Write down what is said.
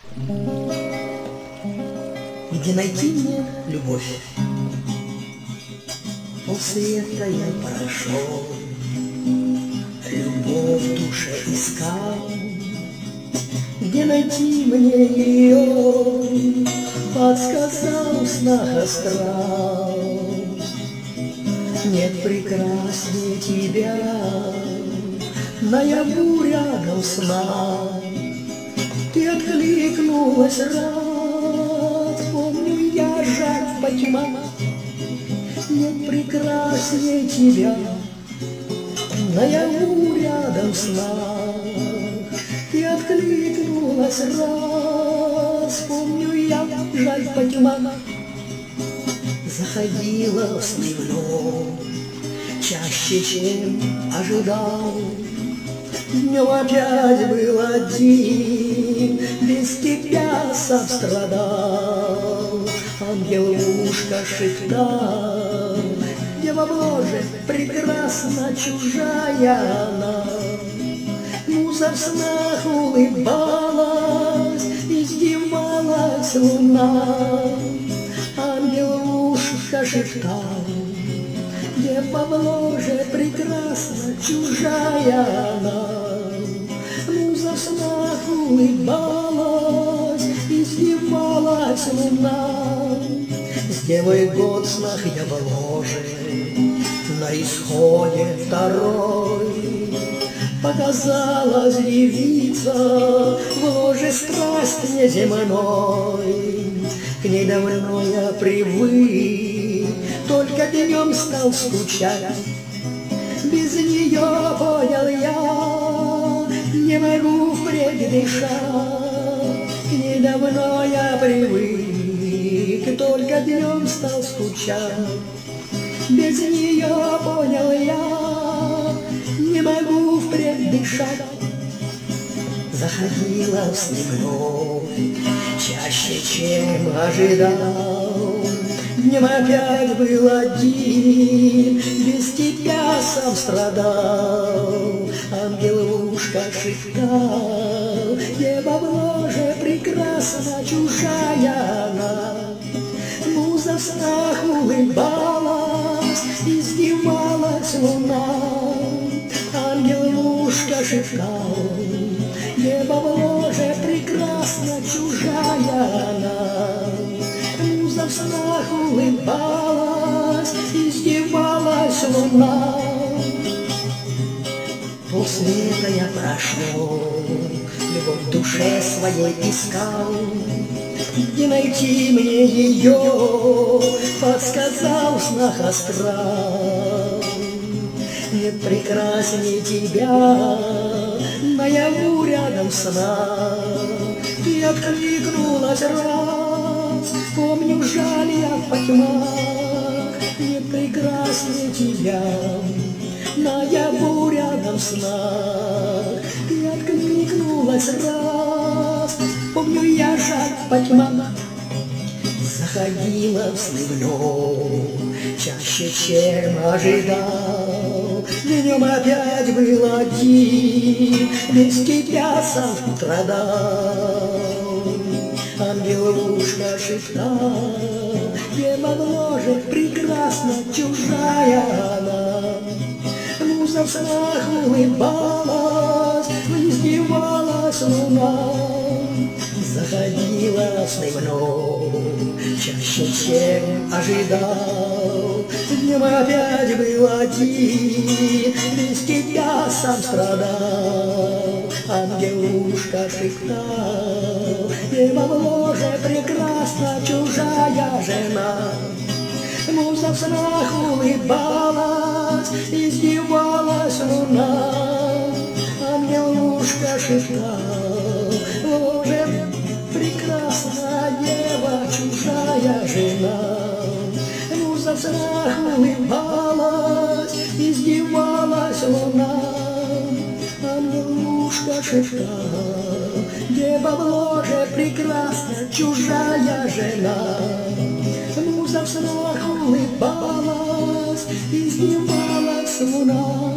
Где найти мне любовь? Полсвета я прошел, любовь в душе искал. Где найти мне ее? Подсказал в снах астрал. Нет прекраснее тебя, наяву рядом с нами. Ты откликнулась раз, помню я жать по тьмам. Нет прекраснее тебя, наяву рядом с нами. Ты откликнулась раз, помню я жать по тьмам. Заходила в сны вновь, чаще, чем ожидал. Днем опять был один, без тебя сам страдал. Ангел-ушка шептал: дева Боже, прекрасна чужая она. Муза в снах улыбалась, издевалась луна. Ангел-ушка шептал: дева Боже, прекрасна чужая она. Муза в снах улыбалась, издевалась луна. С девой год в снах я в ложе, на исходе второй. Показалась девица в ложе страсть неземной. К ней давно я привык, только днем стал скучать. Без нее понял я, не могу впредь дышать. К ней давно я привык, только днем стал скучать. Без нее понял я, не могу впредь дышать. Заходила в сны вновь, чаще, чем ожидал. Днем опять был один, без тебя сам страдал. Ангел-ушка шептал: дева Боже, прекрасна чужая она. Муза в снах улыбалась, издевалась луна. Ангел-ушка шептал: дева Боже, прекрасна чужая она. Муза в снах улыбалась, издевалась луна. Полсвета я прошел, любовь в душе своей искал. Где найти мне ее? Подсказал в снах астрал. Нет прекраснее тебя, наяву рядом с нами. Ты откликнулась раз, помню, жаль я по тьмах. Нет прекраснее тебя, наяву рядом с нами. Ты откликнулась раз, помню, я жаль по тьмам. Заходила в сны вновь, чаще, чем ожидал. Днем опять был один, без тебя сам страдал. Ангел-ушка шептал: дева Боже, прекрасна чужая она. Муза в снах улыбалась, издевалась луна. Заходила в сны вновь, чаще, чем ожидал. Днем опять был один, без тебя сам страдал. Ангел-ушка шептал: дева Боже, прекрасна чужая жена. Муза в снах улыбалась, издевалась луна. Ангел-ушка шептал: Боже, прекрасна дева чужая жена. Муза в снах улыбалась, издевалась луна. Ангел-ушка шептал: дева Боже, прекрасна чужая жена. Муза в снах улыбалась, издевалась луна.